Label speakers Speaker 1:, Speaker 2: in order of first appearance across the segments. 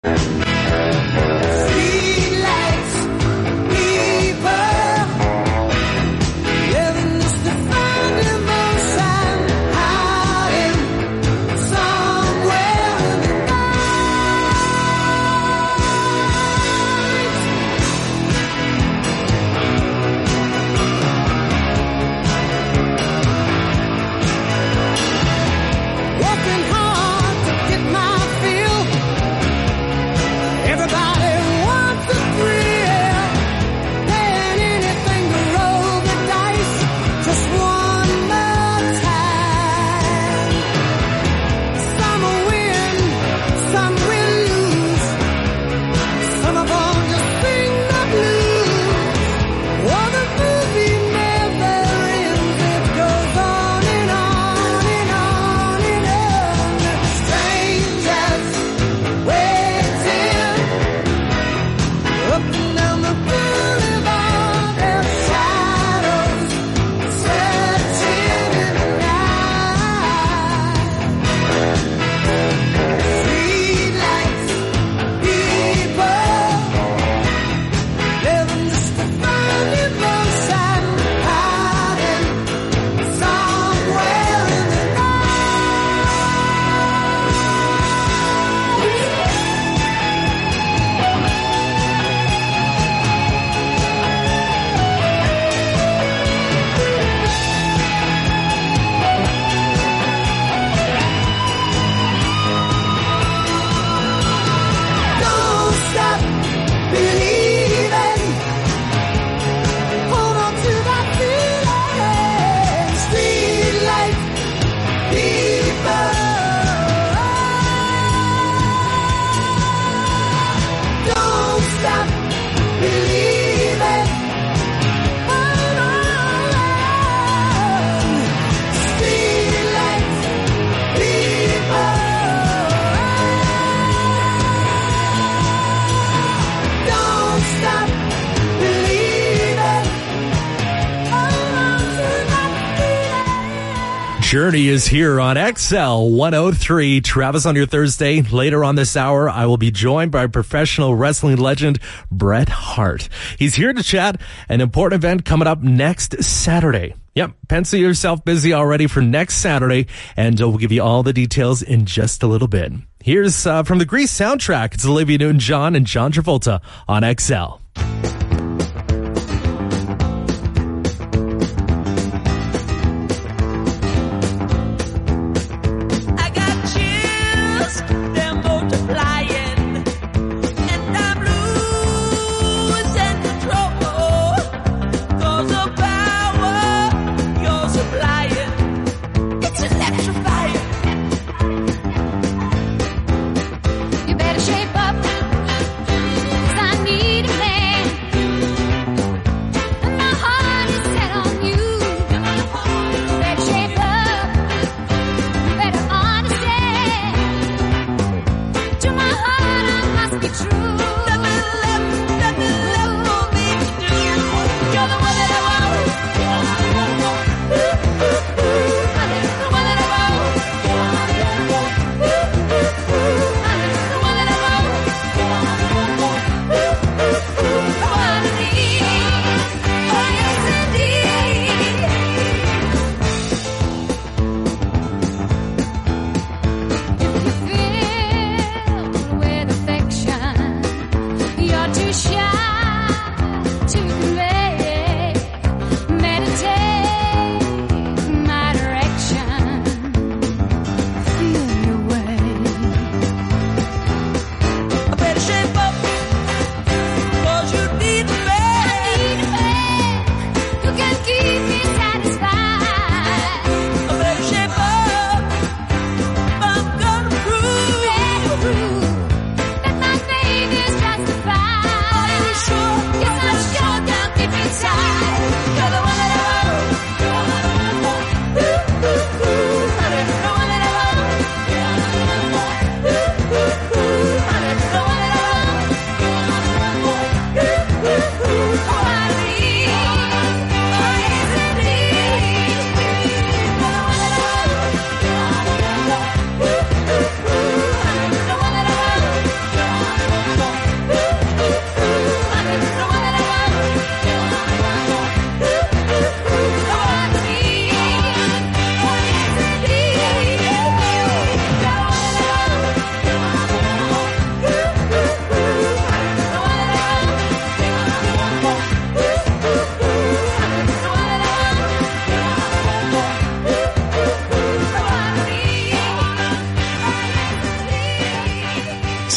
Speaker 1: Journey is here on XL 103. Travis on your Thursday. Later on this hour, I will be joined by professional wrestling legend Bret Hart. He's here to chat an important event coming up next Saturday. Yep, pencil yourself busy already for next Saturday, and we'll give you all the details in just a little bit. Here's from the Grease soundtrack. It's Olivia Newton-John and John Travolta on XL.
Speaker 2: You better shape up, 'cause I need a man.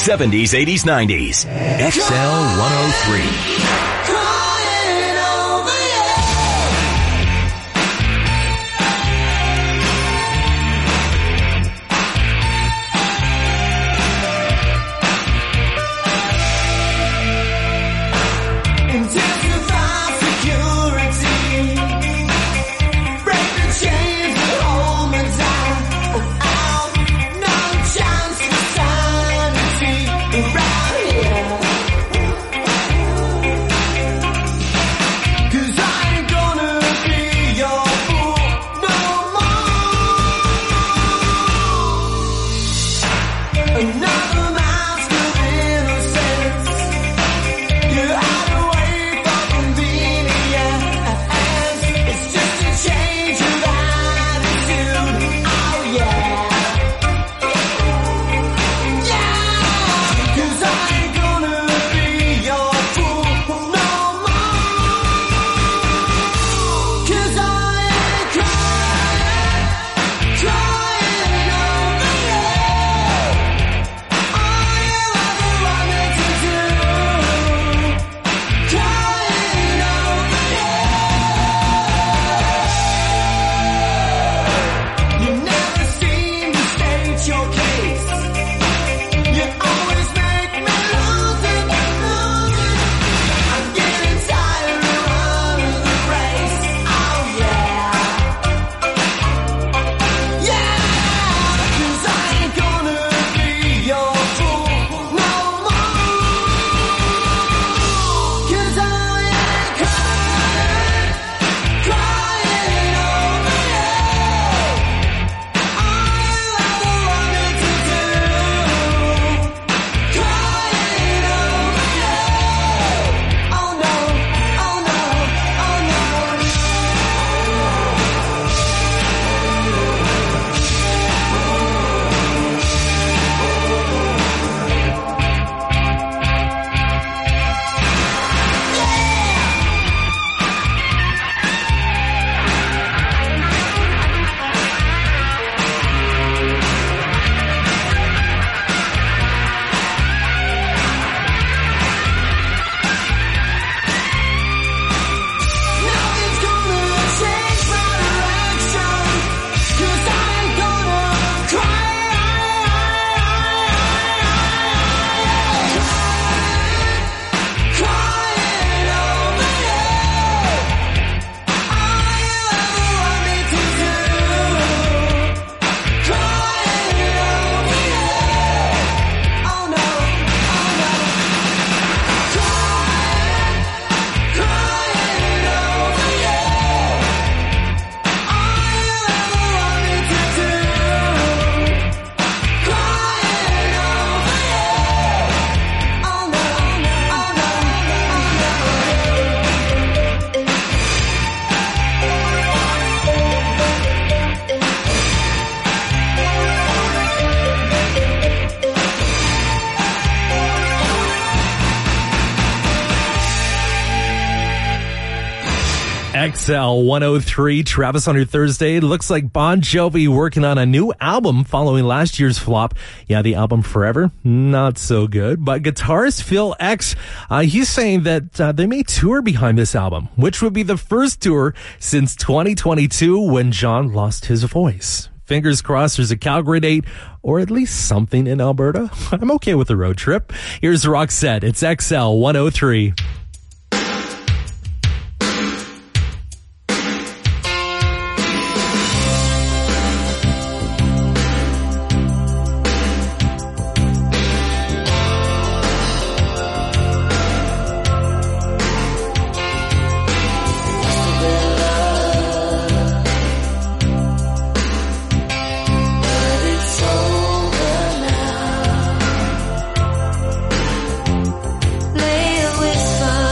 Speaker 2: 70s, 80s, 90s. XL 103.
Speaker 1: XL 103, Travis on your Thursday. Looks like Bon Jovi working on a new album following last year's flop. Yeah, the album Forever, not so good. But guitarist Phil X, he's saying that they may tour behind this album, which would be the first tour since 2022 when John lost his voice. Fingers crossed there's a Calgary date or at least something in Alberta. I'm okay with the road trip. Here's Roxette. It's XL 103.
Speaker 3: Lay a whisper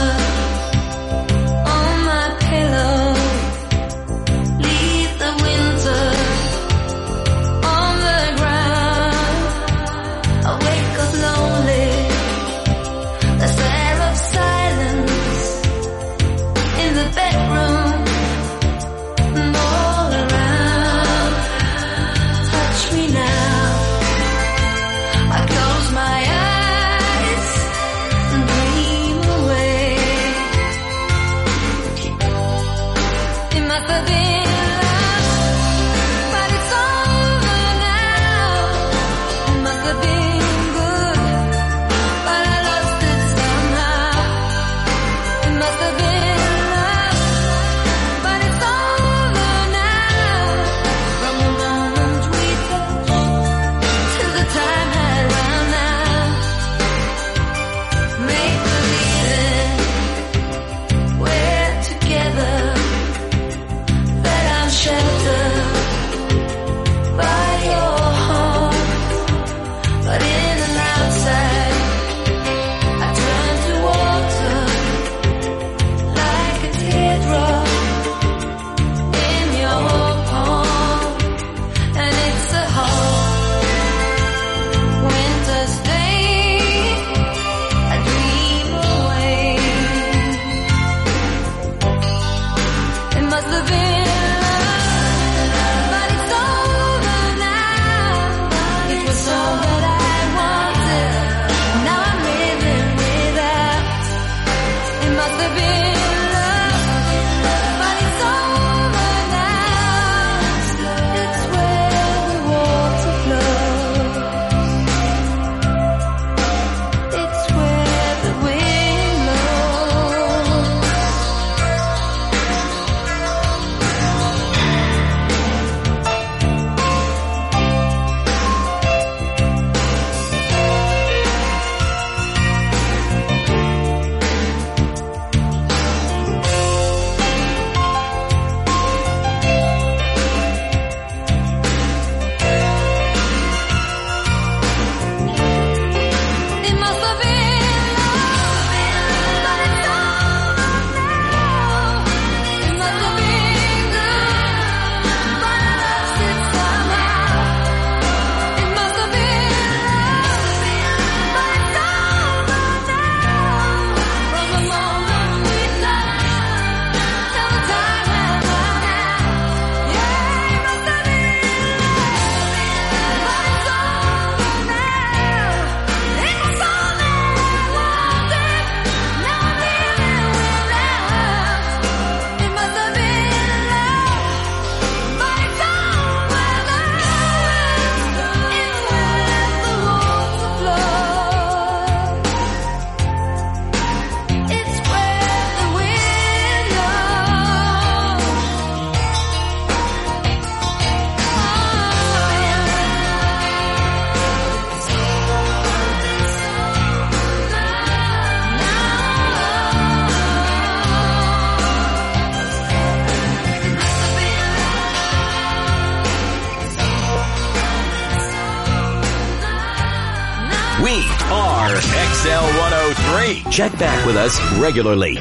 Speaker 2: XL 103. Check back with us regularly.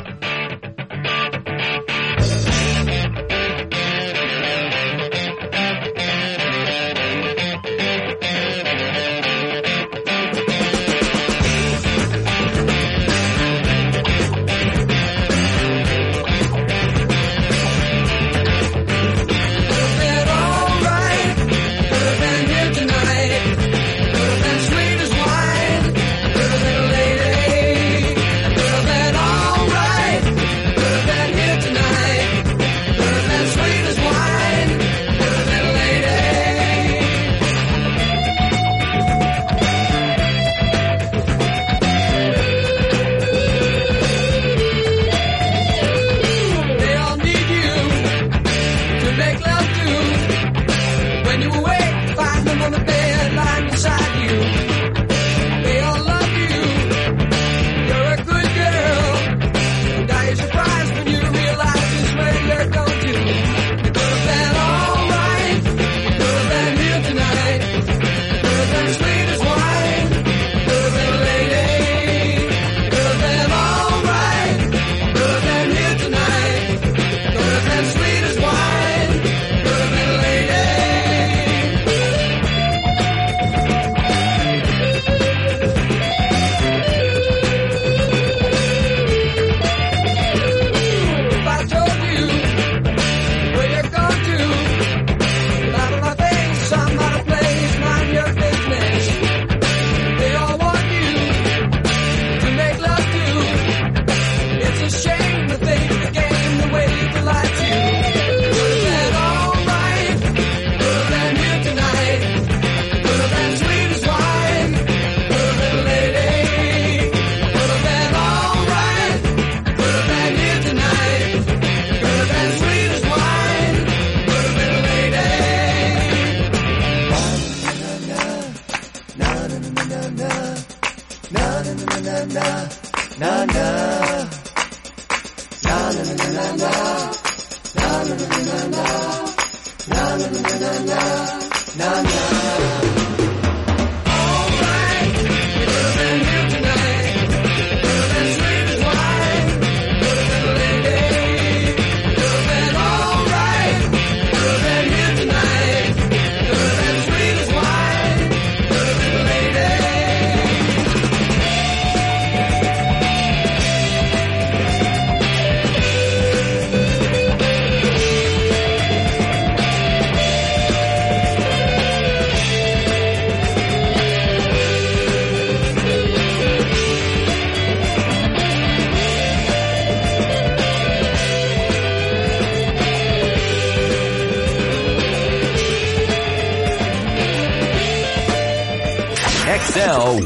Speaker 2: XL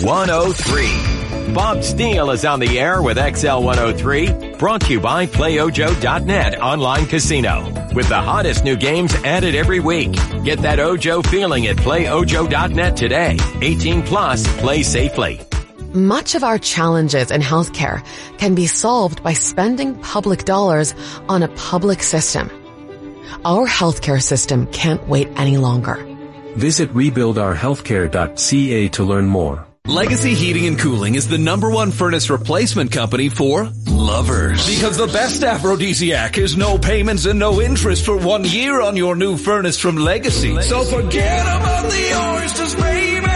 Speaker 2: 103. Bob Steele is on the air with XL 103, brought to you by PlayOjo.net online casino. With the hottest new games added every week. Get that Ojo feeling at PlayOjo.net today. 18 plus, play safely.
Speaker 3: Much of our challenges in healthcare can be solved by spending public dollars on a public system. Our healthcare system can't wait any longer.
Speaker 4: Visit rebuildourhealthcare.ca to learn more.
Speaker 5: Legacy Heating and Cooling is the #1 furnace replacement company for lovers. Because the best aphrodisiac is no payments and no interest for 1 year on your new furnace from Legacy. So forget about the oysters, baby.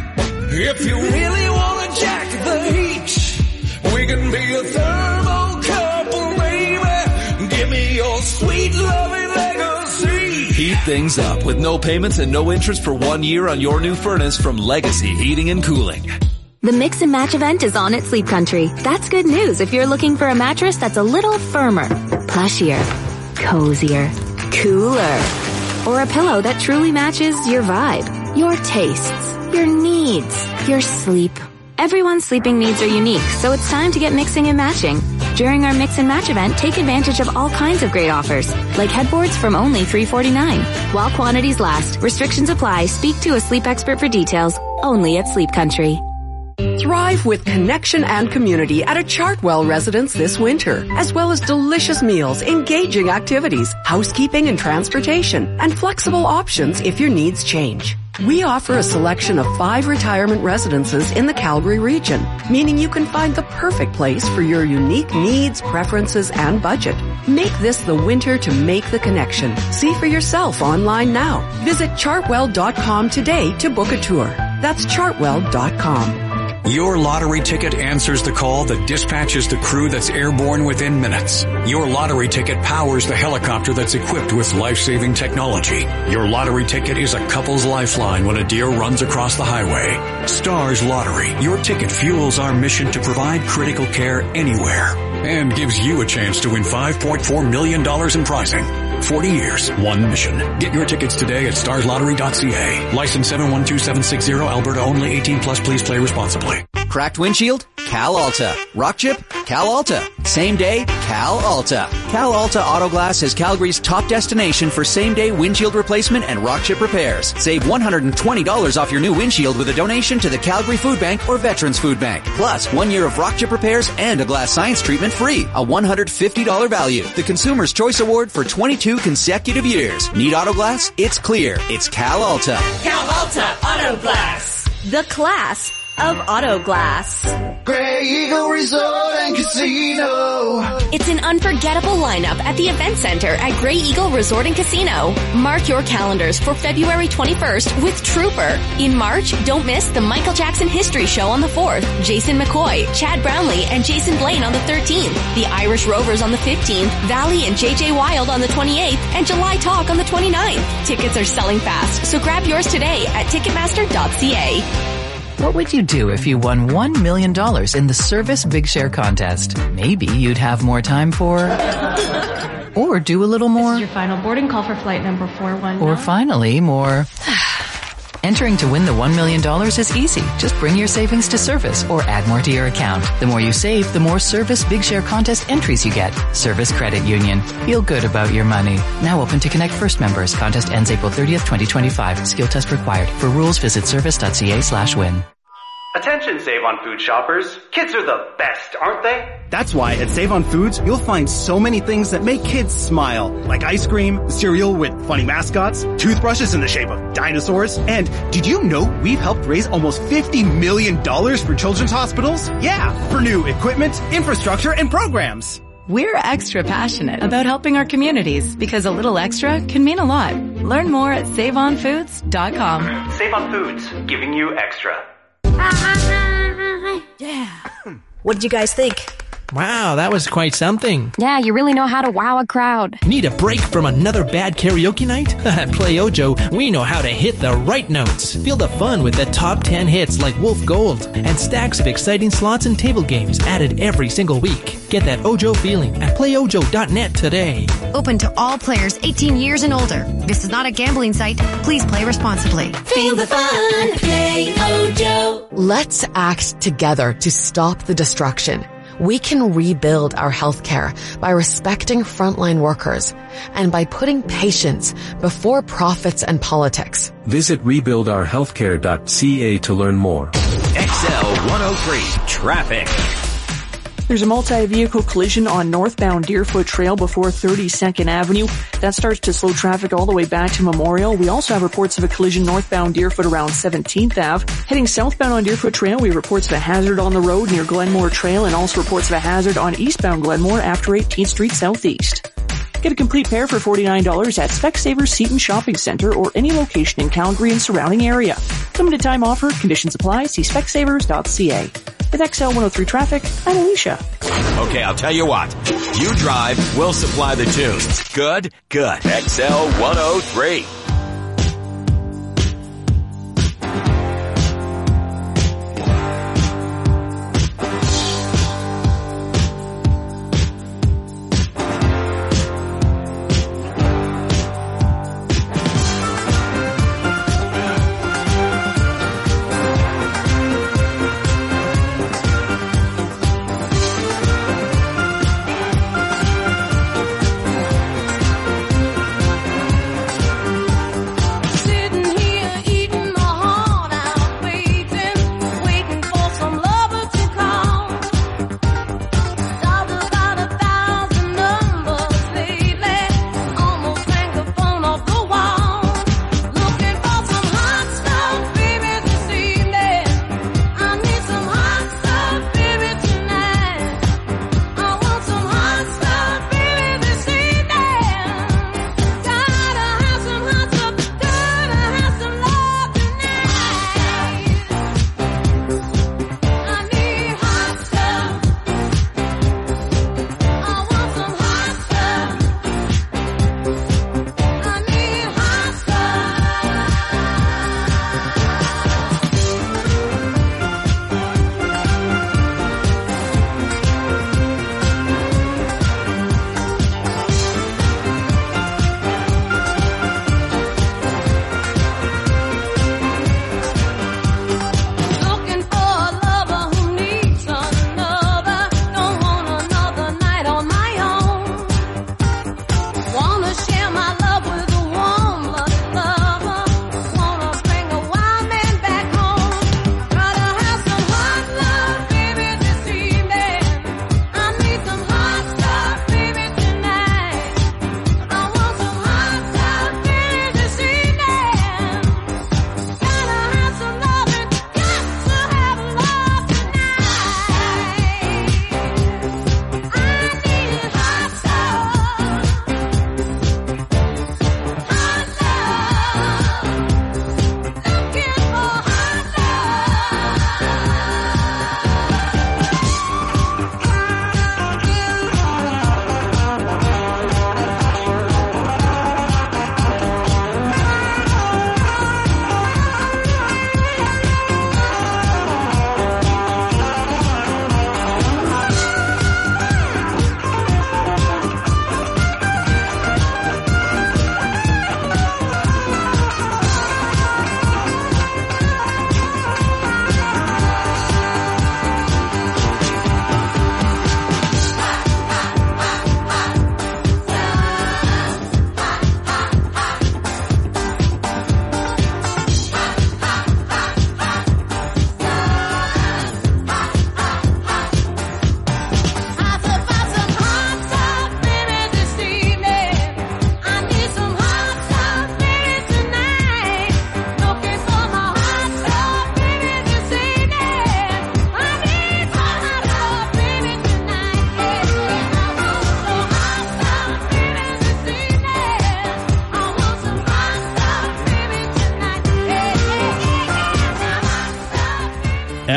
Speaker 5: If you really want to jack the heat, we can be a thermal couple, baby. Give me your sweet loving Legacy. Heat things up with no payments and no interest for 1 year on your new furnace from Legacy Heating and Cooling.
Speaker 6: The Mix and Match event is on at Sleep Country. That's good news if you're looking for a mattress that's a little firmer, plushier, cozier, cooler, or a pillow that truly matches your vibe, your tastes, your needs, your sleep. Everyone's sleeping needs are unique, so it's time to get mixing and matching. During our Mix and Match event, take advantage of all kinds of great offers, like headboards from only $349. While quantities last, restrictions apply. Speak to a sleep expert for details. Only at Sleep Country.
Speaker 7: Thrive with connection and community at a Chartwell residence this winter, as well as delicious meals, engaging activities, housekeeping and transportation, and flexible options if your needs change. We offer a selection of 5 retirement residences in the Calgary region, meaning you can find the perfect place for your unique needs, preferences, and budget. Make this the winter to make the connection. See for yourself online now. Visit chartwell.com today to book a tour. That's chartwell.com.
Speaker 8: Your lottery ticket answers the call that dispatches the crew that's airborne within minutes. Your lottery ticket powers the helicopter that's equipped with life-saving technology. Your lottery ticket is a couple's lifeline when a deer runs across the highway. Stars Lottery. Your ticket fuels our mission to provide critical care anywhere and gives you a chance to win $5.4 million in prizing. 40 years, one mission. Get your tickets today at starslottery.ca. License 712760, Alberta only. 18 plus. Please play responsibly.
Speaker 9: Cracked windshield? Cal Alta. Rock chip? Cal Alta. Same day? Cal Alta. Cal Alta Auto Glass is Calgary's top destination for same-day windshield replacement and rock chip repairs. Save $120 off your new windshield with a donation to the Calgary Food Bank or Veterans Food Bank. Plus, 1 year of rock chip repairs and a glass science treatment free. A $150 value. The Consumer's Choice Award for 22 consecutive years. Need auto glass? It's clear. It's Cal Alta.
Speaker 10: Cal Alta Auto Glass.
Speaker 6: The class of auto glass.
Speaker 10: Grey Eagle Resort and Casino.
Speaker 6: It's an unforgettable lineup at the Event Center at Grey Eagle Resort and Casino. Mark your calendars for February 21st with Trooper. In March, don't miss the Michael Jackson History Show on the 4th, Jason McCoy, Chad Brownlee, and Jason Blaine on the 13th, the Irish Rovers on the 15th, Valley and JJ Wild on the 28th, and July Talk on the 29th. Tickets are selling fast, so grab yours today at Ticketmaster.ca.
Speaker 11: What would you do if you won $1 million in the Service Big Share contest? Maybe you'd have more time for... or do a little more.
Speaker 12: This is your final boarding call for flight number 419.
Speaker 11: Or finally, more... Entering to win the $1 million is easy. Just bring your savings to Service or add more to your account. The more you save, the more Service Big Share contest entries you get. Service Credit Union. Feel good about your money. Now open to Connect First members. Contest ends April 30th, 2025. Skill test required. For rules, visit service.ca/win.
Speaker 13: Attention Save On Food shoppers. Kids are the best, aren't they?
Speaker 14: That's why at Save On Foods, you'll find so many things that make kids smile. Like ice cream, cereal with funny mascots, toothbrushes in the shape of dinosaurs. And did you know we've helped raise almost $50 million for children's hospitals? Yeah, for new equipment, infrastructure, and programs.
Speaker 15: We're extra passionate about helping our communities because a little extra can mean a lot. Learn more at SaveOnFoods.com.
Speaker 13: Save On Foods, giving you extra.
Speaker 16: Yeah. What did you guys think?
Speaker 17: Wow, that was quite something.
Speaker 18: Yeah, you really know how to wow a crowd.
Speaker 17: Need a break from another bad karaoke night? At Play Ojo, we know how to hit the right notes. Feel the fun with the top 10 hits like Wolf Gold and stacks of exciting slots and table games added every single week. Get that Ojo feeling at playojo.net today.
Speaker 19: Open to all players 18 years and older. This is not a gambling site. Please play responsibly.
Speaker 10: Feel the fun. Play Ojo.
Speaker 3: Let's act together to stop the destruction. We can rebuild our healthcare by respecting frontline workers and by putting patients before profits and politics.
Speaker 4: Visit rebuildourhealthcare.ca to learn more.
Speaker 2: XL 103 Traffic.
Speaker 20: There's a multi-vehicle collision on northbound Deerfoot Trail before 32nd Avenue. That starts to slow traffic all the way back to Memorial. We also have reports of a collision northbound Deerfoot around 17th Ave. Heading southbound on Deerfoot Trail, we have reports of a hazard on the road near Glenmore Trail and also reports of a hazard on eastbound Glenmore after 18th Street Southeast. Get a complete pair for $49 at Specsavers Seton Shopping Center or any location in Calgary and surrounding area. Limited time offer. Conditions apply. See specsavers.ca. With XL 103 Traffic, I'm Alicia.
Speaker 2: Okay, I'll tell you what. You drive, we'll supply the tunes. Good? Good. XL 103.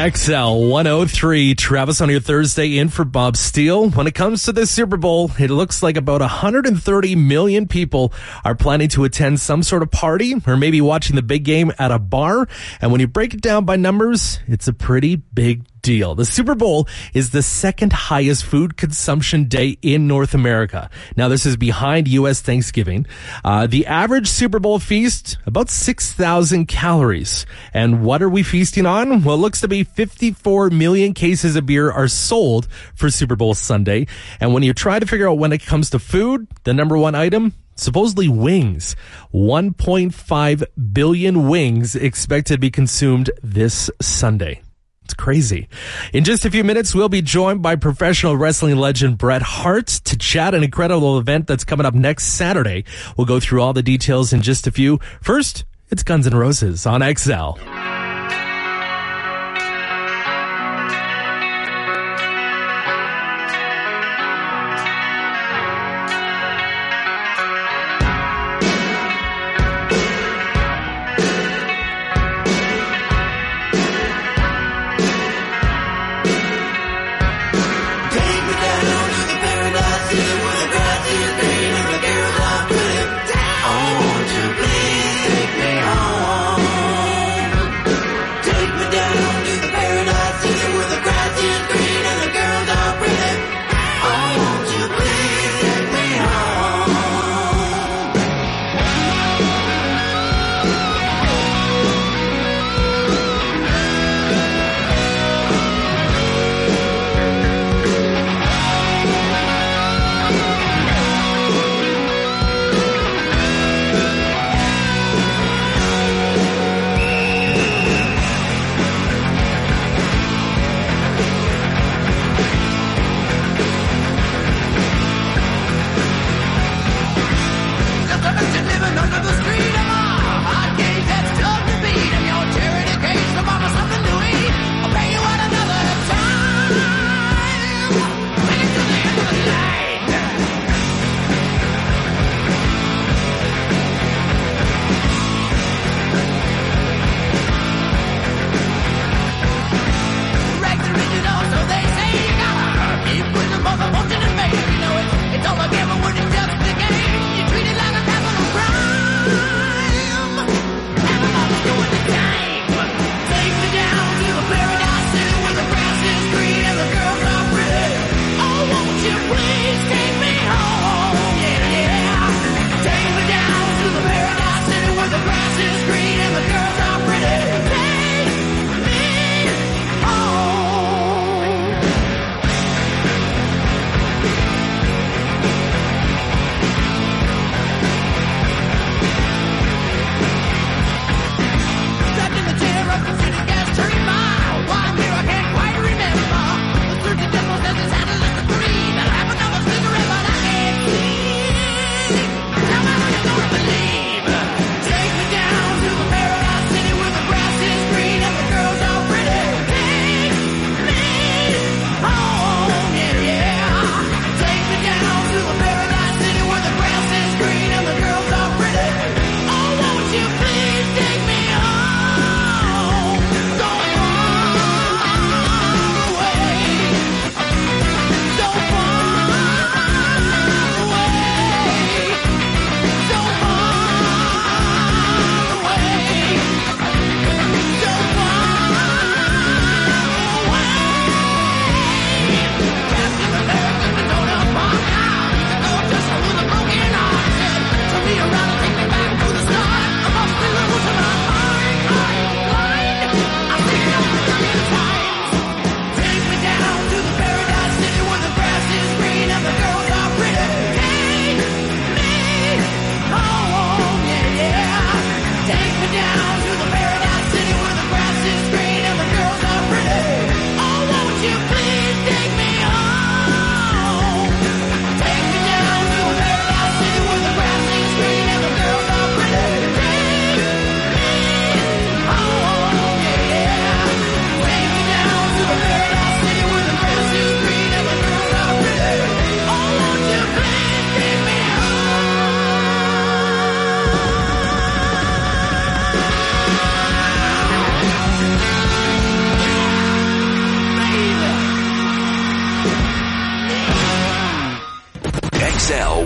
Speaker 1: XL 103, Travis on your Thursday in for Bob Steele. When it comes to the Super Bowl, it looks like about 130 million people are planning to attend some sort of party or maybe watching the big game at a bar. And when you break it down by numbers, it's a pretty big deal. The Super Bowl is the second highest food consumption day in North America. Now, this is behind U.S. Thanksgiving. The average Super Bowl feast, about 6,000 calories. And what are we feasting on? Well, it looks to be 54 million cases of beer are sold for Super Bowl Sunday. And when you try to figure out when it comes to food, the number one item, supposedly wings. 1.5 billion wings expected to be consumed this Sunday. It's crazy. In just a few minutes, we'll be joined by professional wrestling legend Bret Hart to chat an incredible event that's coming up next Saturday. We'll go through all the details in just a few. First, it's Guns N' Roses on XL.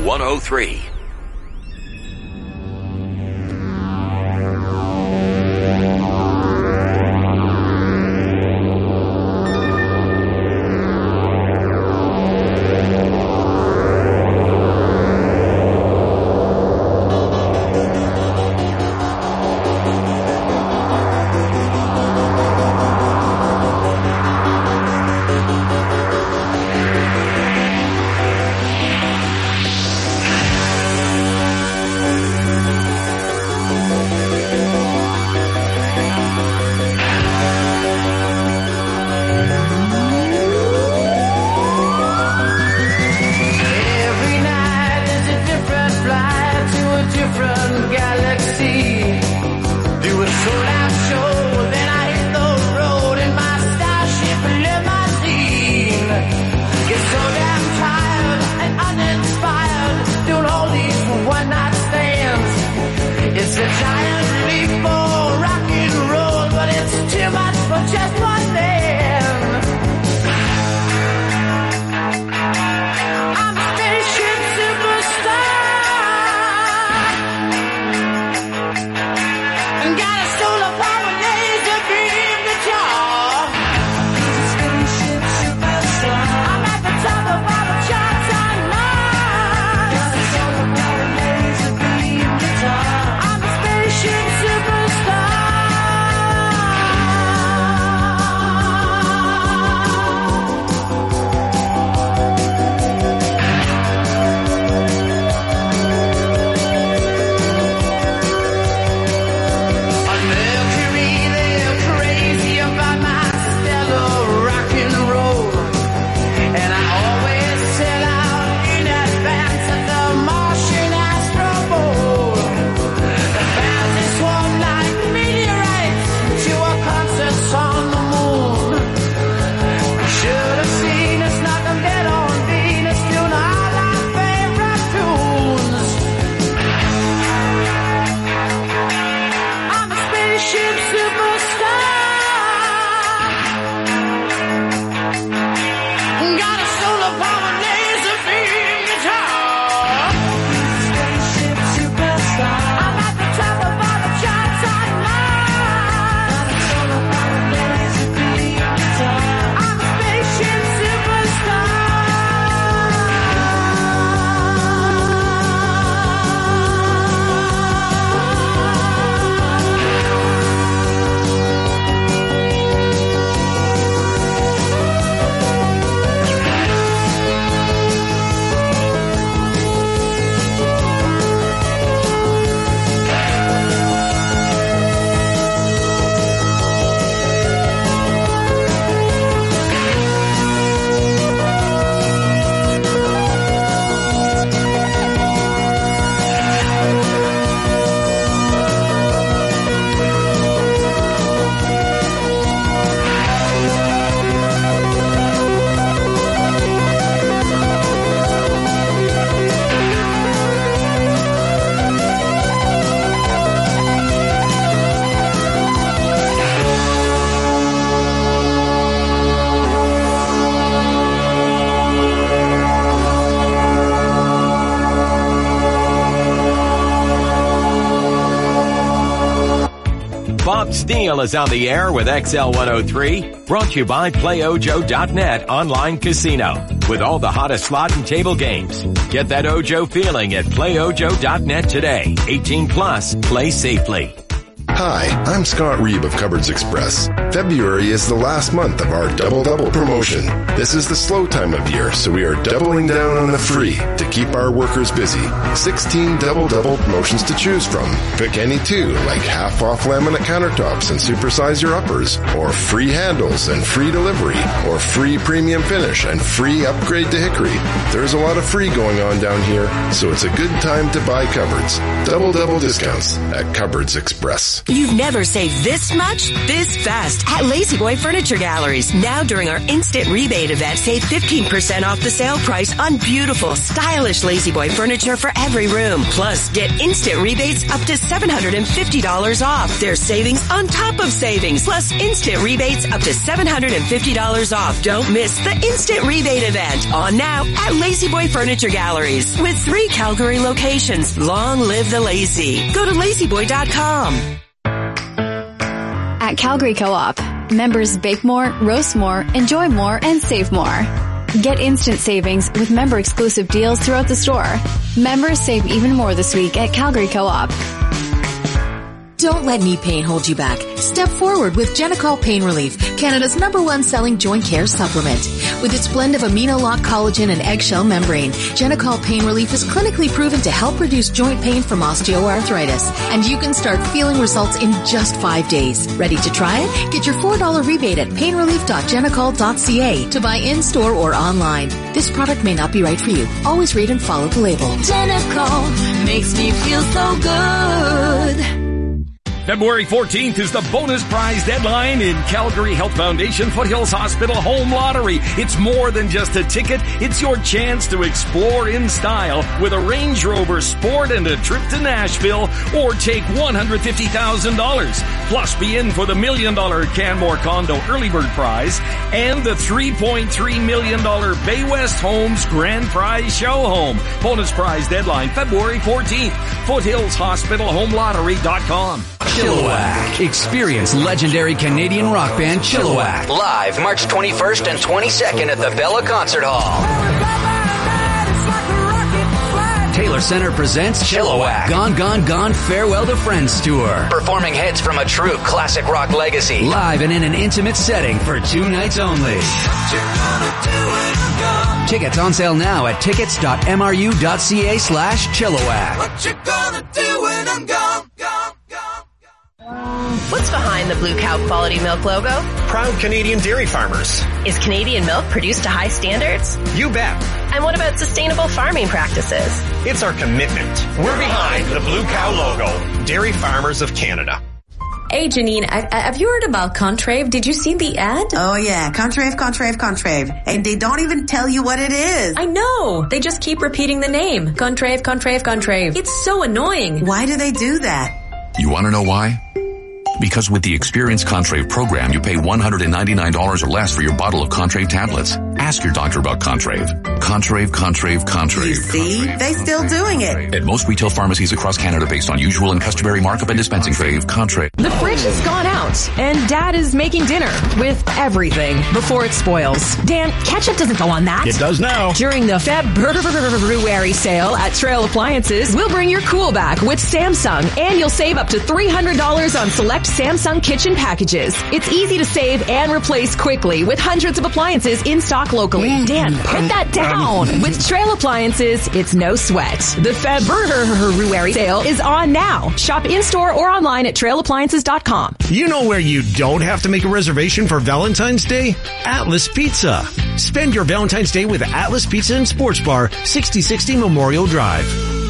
Speaker 2: 103. Bob Steele is on the air with XL 103, brought to you by PlayOjo.net online casino. With all the hottest slot and table games. Get that Ojo feeling at PlayOjo.net today. 18 plus, play safely.
Speaker 21: Hi, I'm Scott Reeb of Cupboards Express. February is the last month of our Double promotion. This is the slow time of year, so we are doubling down on the free to keep our workers busy. 16 Double promotions to choose from. Pick any two, like half off laminate countertops and supersize your uppers, or free handles and free delivery, or free premium finish and free upgrade to hickory. There's a lot of free going on down here, so it's a good time to buy cupboards. Double discounts at Cupboards Express.
Speaker 5: You've never saved this much, this fast at Lazy Boy Furniture Galleries. Now during our instant rebate event, save 15% off the sale price on beautiful, stylish Lazy Boy furniture for every room. Plus, get instant rebates up to $750 off. There's savings on top of savings. Plus, instant rebates up to $750 off. Don't miss the instant rebate event. On now at Lazy Boy Furniture Galleries. With 3 Calgary locations. Long live the lazy. Go to lazyboy.com.
Speaker 18: At Calgary Co-op, members bake more, roast more, enjoy more, and save more. Get instant savings with member-exclusive deals throughout the store. Members save even more this week at Calgary Co-op.
Speaker 22: Don't let knee pain hold you back. Step forward with Genicol Pain Relief, Canada's #1 selling joint care supplement. With its blend of amino-lock collagen and eggshell membrane, Genicol Pain Relief is clinically proven to help reduce joint pain from osteoarthritis. And you can start feeling results in just 5 days. Ready to try it? Get your $4 rebate at painrelief.genicol.ca to buy in-store or online. This product may not be right for you. Always read and follow the label.
Speaker 10: Genicol makes me feel so good.
Speaker 23: February 14th is the bonus prize deadline in Calgary Health Foundation Foothills Hospital Home Lottery. It's more than just a ticket. It's your chance to explore in style with a Range Rover Sport and a trip to Nashville, or take $150,000. Plus be in for the $1 million Canmore Condo Early Bird Prize and the $3.3 million Bay West Homes Grand Prize Show Home. Bonus prize deadline February 14th. FoothillsHospitalHomeLottery.com.
Speaker 9: Chilliwack. Experience legendary Canadian rock band Chilliwack live March 21st and 22nd at the Bella Concert Hall. Taylor Center presents Chilliwack Gone, Gone, Gone Farewell to Friends Tour. Performing hits from a true classic rock legacy. Live and in an intimate setting for 2 nights only. Tickets on sale now at tickets.mru.ca/Chilliwack.
Speaker 10: What you gonna do when I'm gone?
Speaker 24: What's behind the Blue Cow Quality Milk logo?
Speaker 25: Proud Canadian dairy farmers.
Speaker 24: Is Canadian milk produced to high standards?
Speaker 25: You bet.
Speaker 24: And what about sustainable farming practices?
Speaker 25: It's our commitment. We're behind the Blue Cow logo. Dairy Farmers of Canada.
Speaker 26: Hey, Janine, have you heard about Contrave? Did you see the ad?
Speaker 27: Oh, yeah. Contrave. And they don't even tell you what it is.
Speaker 26: I know. They just keep repeating the name. Contrave. It's so annoying.
Speaker 27: Why do they do that?
Speaker 28: You want to know why? Because with the Experience Contrave program, you pay $199 or less for your bottle of Contrave tablets. Ask your doctor about Contrave. Contrave.
Speaker 27: You see? They still doing it.
Speaker 28: At most retail pharmacies across Canada based on usual and customary markup and dispensing fee. Contrave.
Speaker 29: The fridge has gone out, and Dad is making dinner with everything before it spoils. Dan, ketchup doesn't go on that.
Speaker 30: It does now.
Speaker 29: During the February sale at Trail Appliances, we'll bring your cool back with Samsung, and you'll save up to $300 on select Samsung kitchen packages. It's easy to save and replace quickly with hundreds of appliances in stock locally. Dan, put that down. With Trail Appliances, it's no sweat. The February sale is on now. Shop in-store or online at trailappliances.com.
Speaker 30: You know where you don't have to make a reservation for Valentine's Day? Atlas Pizza. Spend your Valentine's Day with Atlas Pizza and Sports Bar, 6060 Memorial Drive.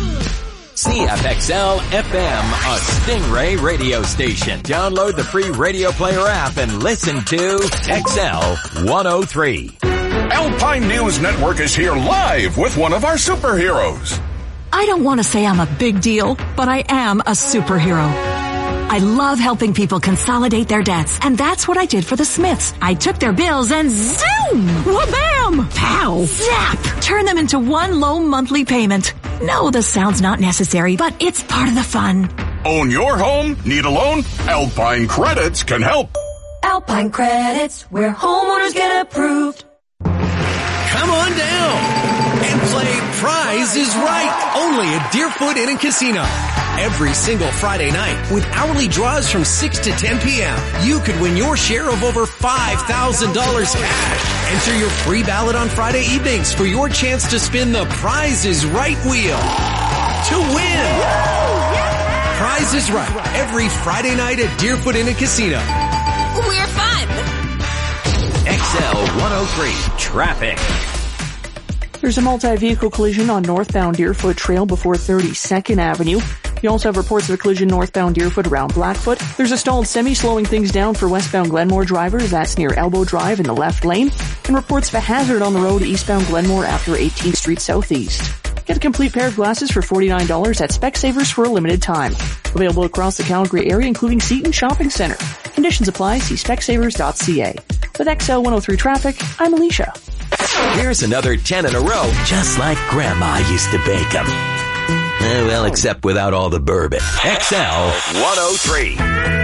Speaker 2: CFXL FM, a Stingray radio station. Download the free Radio Player app and listen to XL 103.
Speaker 31: Alpine News Network is here live with one of our superheroes.
Speaker 32: I don't want to say I'm a big deal, but I am a superhero. I love helping people consolidate their debts, and that's what I did for the Smiths. I took their bills and zoom! Wha-bam! Pow! Zap! Turn them into one low monthly payment. No, the sound's not necessary, but it's part of the fun.
Speaker 31: Own your home? Need a loan? Alpine Credits can help.
Speaker 10: Alpine Credits, where homeowners get approved.
Speaker 17: Come on down and play Prize is Right, only at Deerfoot Inn and Casino. Every single Friday night, with hourly draws from 6 to 10 p.m., you could win your share of over $5,000 cash. Enter your free ballot on Friday evenings for your chance to spin the Prize is Right wheel to win. Prize is Right, every Friday night at Deerfoot Inn and Casino.
Speaker 10: We're fun.
Speaker 2: XL 103 Traffic.
Speaker 20: There's a multi-vehicle collision on northbound Deerfoot Trail before 32nd Avenue. You also have reports of a collision northbound Deerfoot around Blackfoot. There's a stalled semi slowing things down for westbound Glenmore drivers. That's near Elbow Drive in the left lane. And reports of a hazard on the road eastbound Glenmore after 18th Street Southeast. Get a complete pair of glasses for $49 at Specsavers for a limited time. Available across the Calgary area, including Seton Shopping Center. Conditions apply. See specsavers.ca. With XL 103 Traffic, I'm Alicia.
Speaker 2: Here's another 10 in a row, just like Grandma used to bake them. Well, except without all the bourbon. XL 103.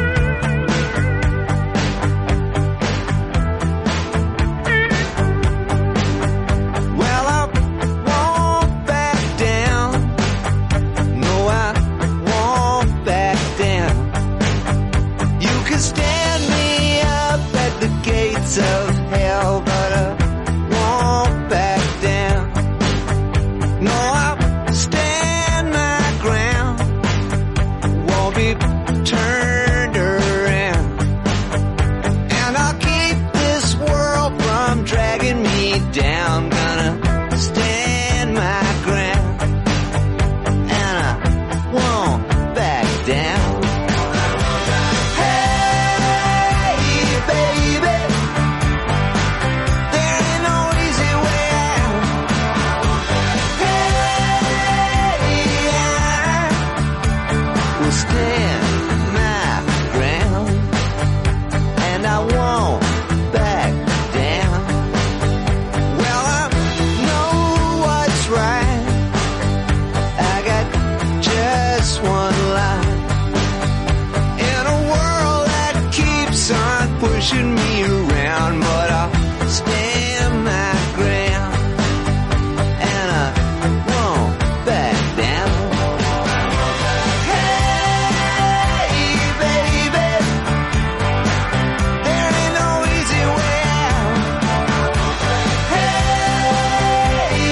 Speaker 3: Of hell, but I won't back down. No, I'll stand my ground. Won't be turned around. And I'll keep this world from dragging me down. Gonna stand my ground. And I won't back down. Pushing me around, but I'll stand my ground, and I won't back down. Hey, baby, there ain't no easy way out. Hey,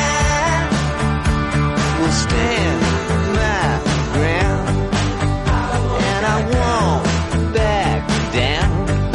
Speaker 3: I will stand my ground, and I won't back down.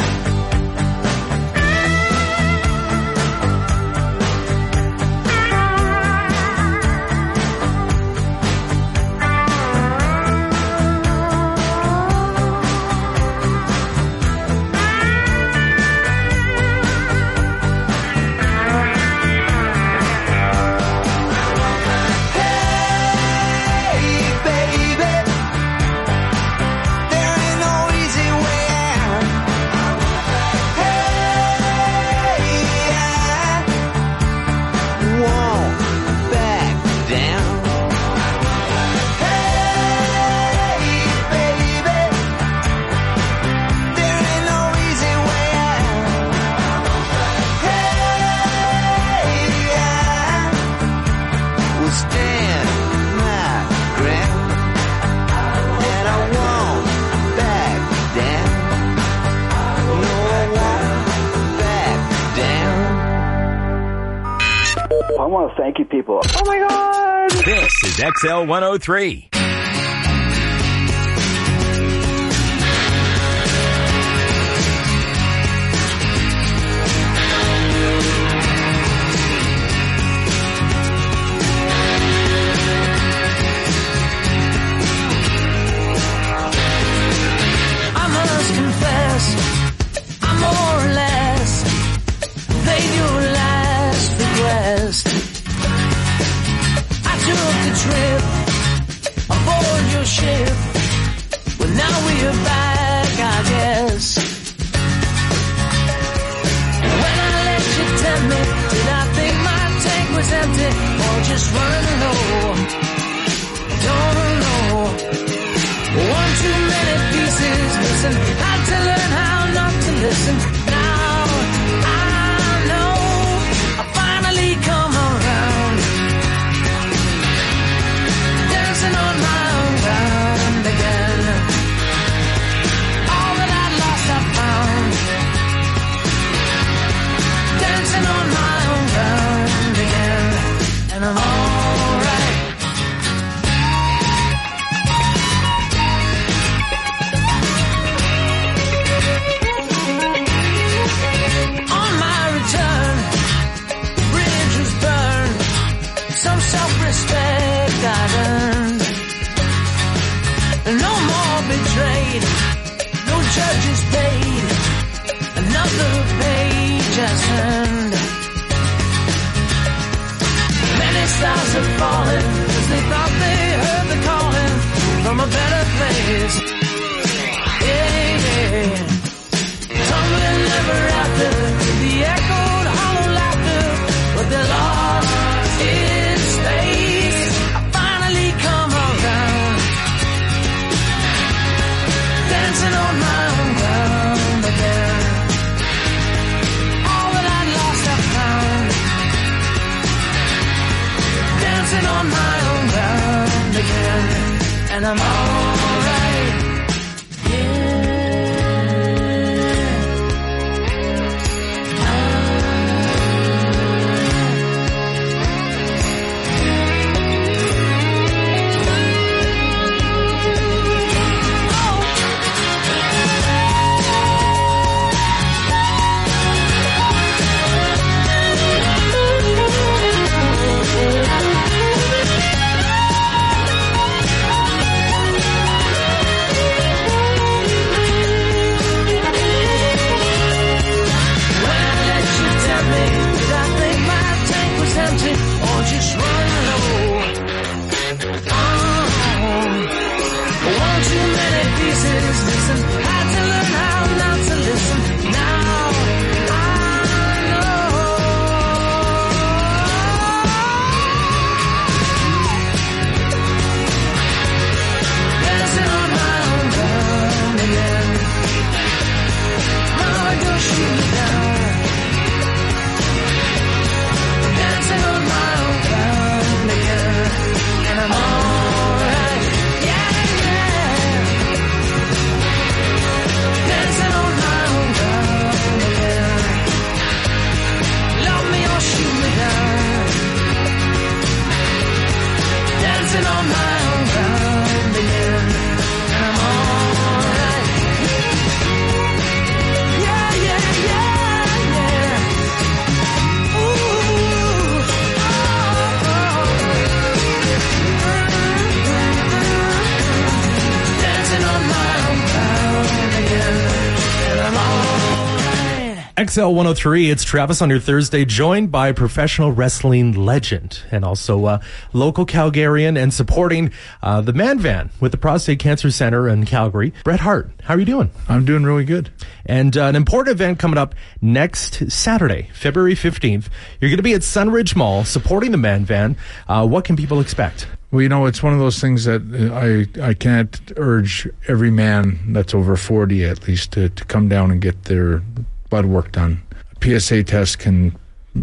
Speaker 4: I want to thank you people. Oh my God!
Speaker 2: This is XL 103.
Speaker 6: I must confess, I'm more or less than your last request. I took a trip aboard your ship. Well, now we're back, I guess. When I let you tell me, did I think my tank was empty or just running low? Don't know. One too many pieces missing. Had to learn how not to listen. Now I know I finally come around, dancing on my own ground again. All that I'd lost I found, dancing on my own ground again. And I'm alright. right, no judges paid. Another page has turned. Many stars have fallen as they thought they heard the calling from a better place. Yeah, yeah. Tumbling ever after the echoed hollow laughter, but they're lost in space. I finally come around, dancing on my own ground again. All that I'd lost I found, dancing on my own ground again. And I'm alright, yeah.
Speaker 1: XL 103, it's Travis on your Thursday, joined by professional wrestling legend and also local Calgarian and supporting the Man Van with the Prostate Cancer Center in Calgary, Bret Hart. How are you doing?
Speaker 5: I'm doing really good.
Speaker 1: And an important event coming up next Saturday, February 15th. You're going to be at Sunridge Mall supporting the Man Van. What can people expect?
Speaker 5: Well, you know, it's one of those things that I can't urge every man that's over 40 at least to come down and get their blood work done. A PSA test can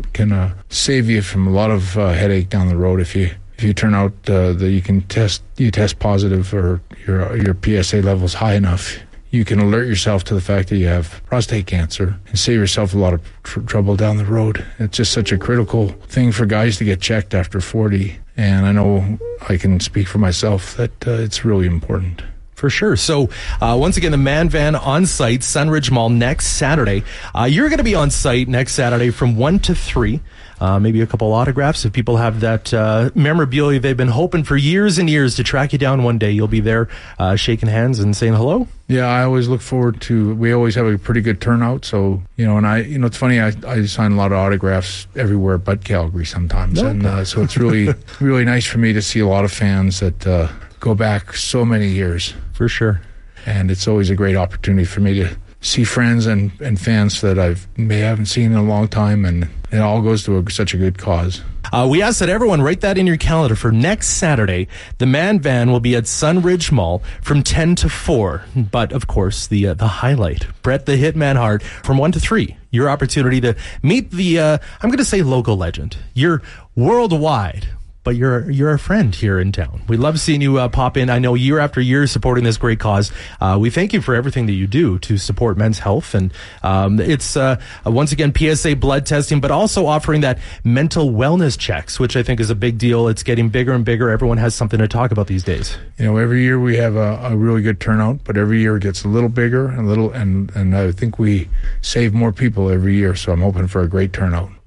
Speaker 5: save you from a lot of headache down the road if you turn out that you test positive or your PSA level is high enough. You can alert yourself to the fact that you have prostate cancer and save yourself a lot of trouble down the road. It's just such a critical thing for guys to get checked after 40. And I know I can speak for myself that it's really important.
Speaker 1: For sure. So, once again, the Man Van on site, Sunridge Mall, next Saturday. You're going to be on site next Saturday from 1 to 3. Maybe a couple autographs. If people have that memorabilia they've been hoping for years and years to track you down one day, you'll be there shaking hands and saying hello.
Speaker 5: Yeah, I always look forward to, we always have a pretty good turnout. So, and it's funny, I sign a lot of autographs everywhere but Calgary sometimes. No. And so it's really, really nice for me to see a lot of fans that go back so many years.
Speaker 1: For sure.
Speaker 5: And it's always a great opportunity for me to see friends and fans that I haven't seen in a long time, and it all goes to such a good cause.
Speaker 1: We ask that everyone write that in your calendar for next Saturday. The Man Van will be at Sunridge Mall from 10 to 4. But, of course, the highlight, Bret the Hitman Hart, from 1 to 3. Your opportunity to meet the, I'm going to say local legend. You're worldwide, but you're a friend here in town. We love seeing you pop in. I know year after year supporting this great cause. We thank you for everything that you do to support men's health. And it's, once again, PSA blood testing, but also offering that mental wellness checks, which I think is a big deal. It's getting bigger and bigger. Everyone has something to talk about these days.
Speaker 5: You know, every year we have a really good turnout, but every year it gets a little bigger and I think we save more people every year. So I'm hoping for a great turnout.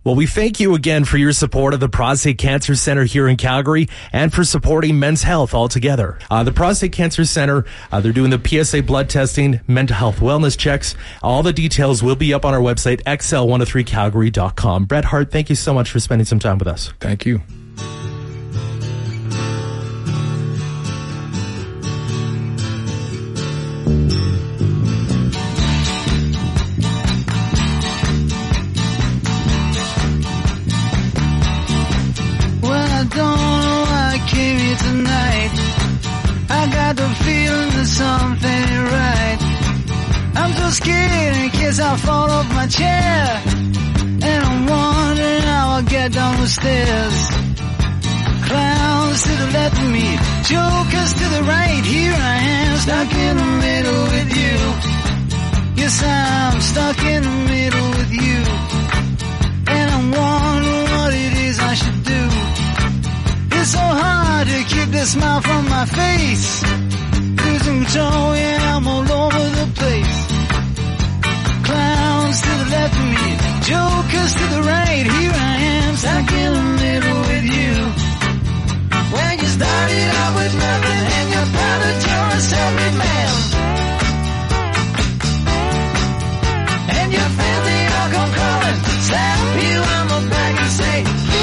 Speaker 1: Well, we thank you again for your support of the Prostate Cancer Center here in Calgary and for supporting men's health altogether. The Prostate Cancer Center, they're doing the PSA blood testing, mental health wellness checks. All the details will be up on our website, xl103calgary.com. Bret Hart, thank you so much for spending some time with us.
Speaker 5: Thank you.
Speaker 6: Something right. I'm so scared in case I fall off my chair, and I'm wondering how I'll get down the stairs. Clowns to the left of me, jokers to the right. Here I am, stuck in the middle with you. Yes, I'm stuck in the middle with you, and I'm wondering what it is I should do. It's so hard to keep the smile from my face. Losing control, yeah, I'm all over the place. Clowns to the left of me, jokers to the right. Here I am, stuck in the middle with you. When you started out with nothing and you're proud that you're a self-made man, and your family all come crawling, slap you on the back and say,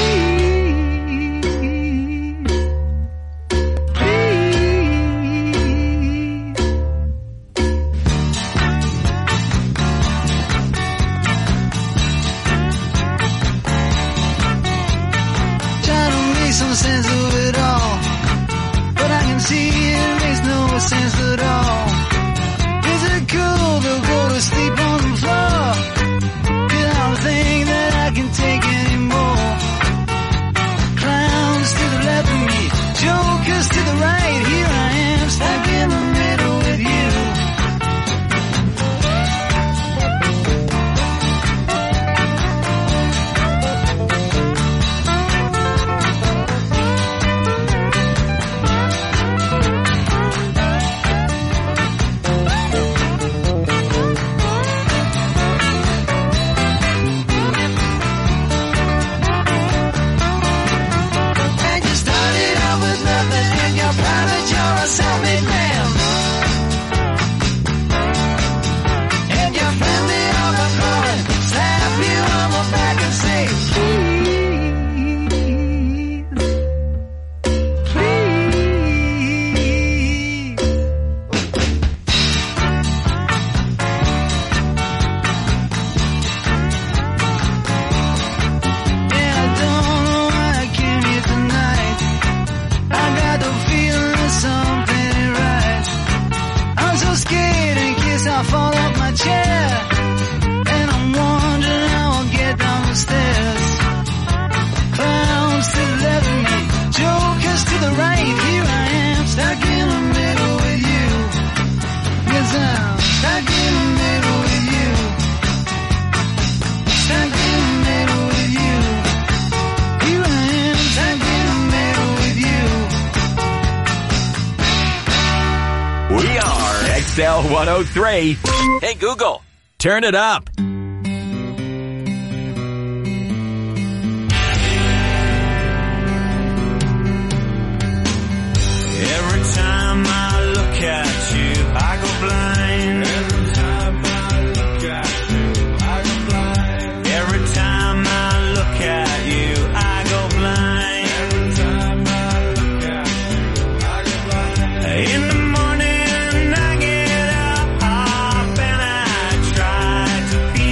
Speaker 6: some sense of it all, but I can see it makes no sense at all. Is it cool to go to sleep on the floor? 'Cause I don't think that I can take anymore. Clowns to the left of me, jokers to the right. Here I am, stuck in the middle with you. A self-made man, and your friend they all come calling, slap you on the back and say, please, please. And I don't know why I came here tonight. I got the feeling that something ain't right. I'm so scared in case I fall off my chair, and I'm wondering how I'll get down the stairs. Clowns to the left of me, jokers to the right. Here I am, stuck in the middle with you. Yes, I'm stuck in the middle with you. Stuck in the middle with you. Here I am, stuck in the middle with you.
Speaker 2: We are XL 103. Hey, Google, turn it up.
Speaker 6: Every time I look at you, I go blind. Every time I look at you, I go blind. Every time I look at you, I go blind. Every time I look at you, I go blind. In the morning I get up and I try to be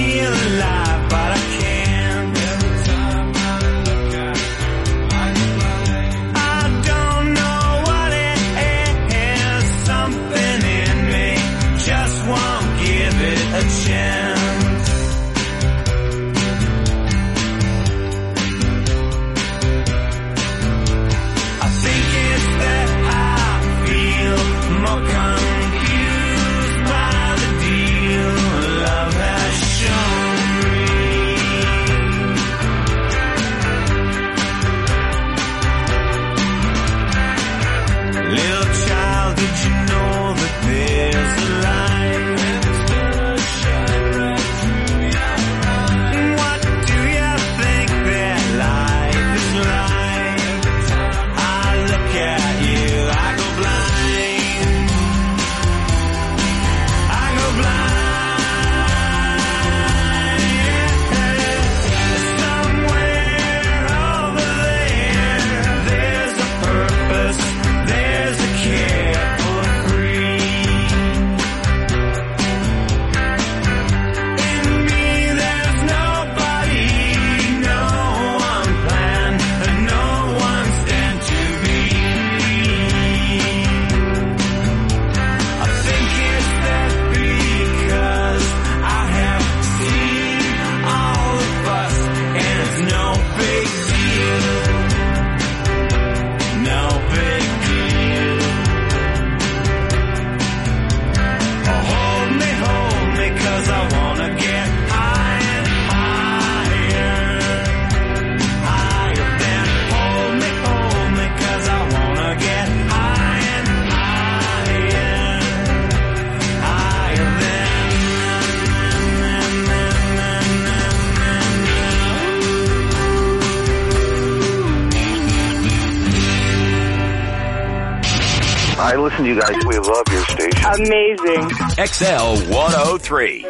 Speaker 4: I listen to you guys.
Speaker 7: We love your station.
Speaker 8: Amazing.
Speaker 2: XL 103.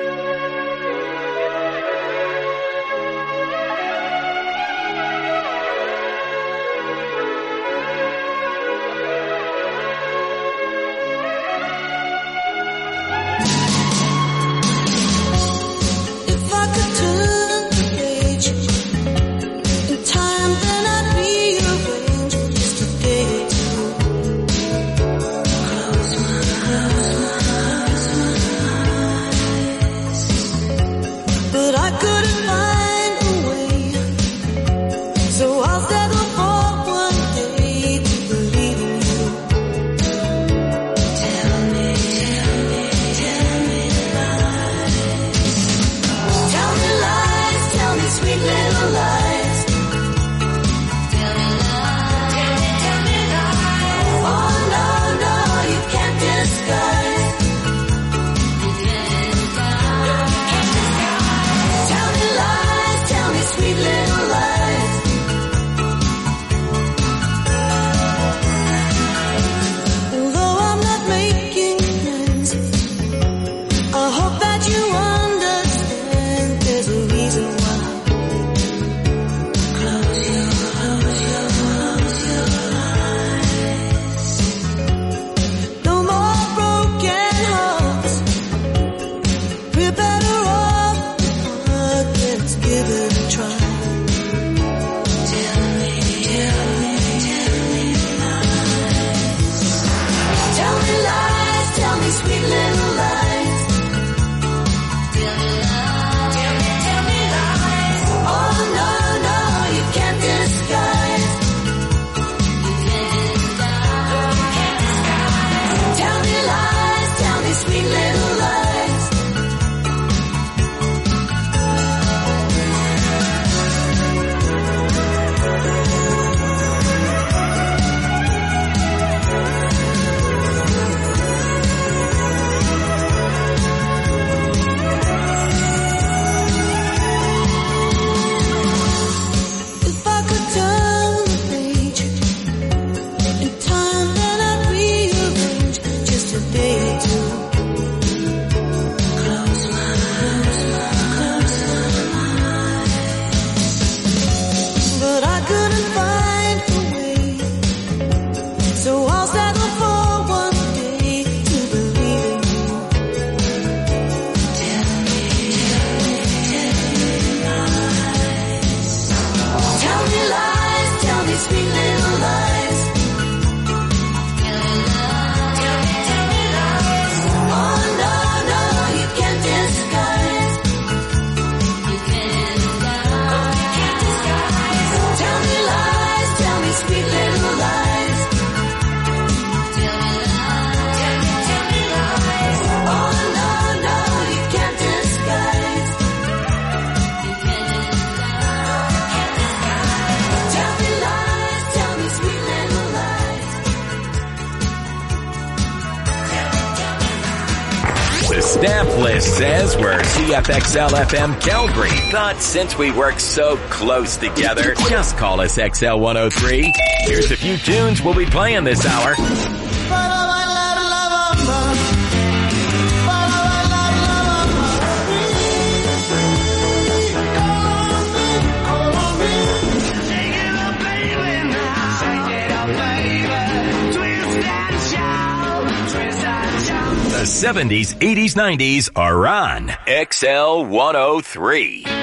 Speaker 2: Staff list says we're CFXL FM Calgary. But since we work so close together, just call us XL 103. Here's a few tunes we'll be playing this hour. The 70s, 80s, 90s are on XL 103.